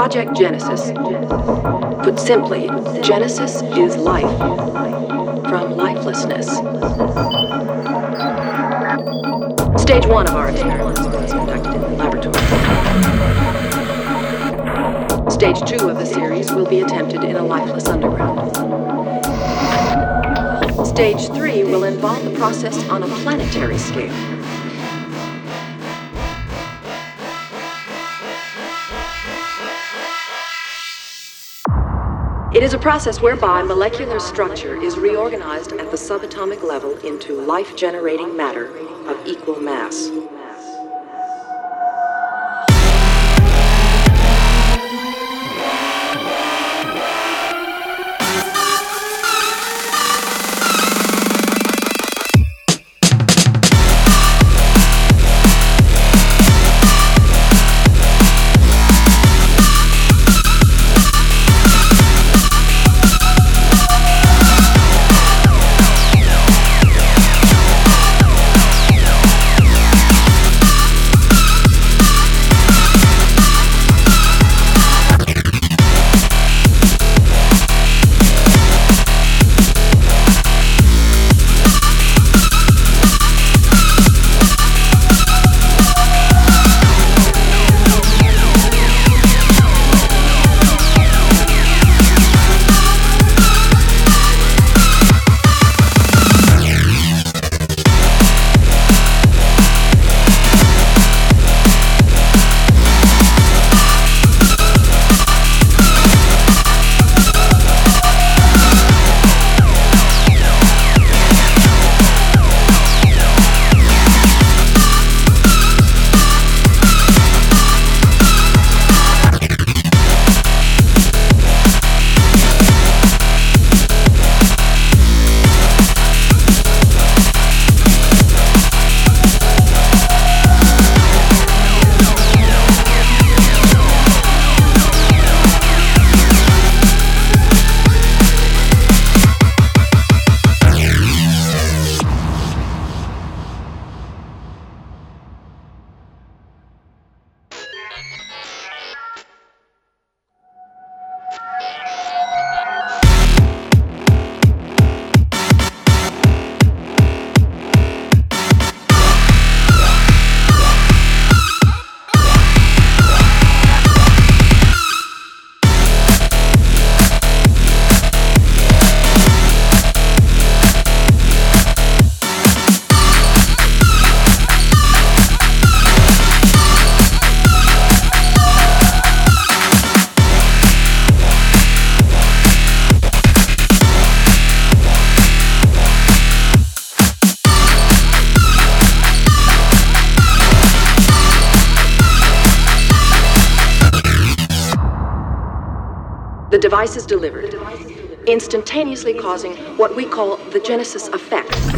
Project Genesis. Put simply, Genesis is life from lifelessness. Stage 1 of our experiment was conducted in the laboratory. Stage 2 of the series will be attempted in a lifeless underground. Stage 3 will involve the process on a planetary scale. It is a process whereby molecular structure is reorganized at the subatomic level into life-generating matter of equal mass. The device is delivered, instantaneously causing what we call the Genesis effect.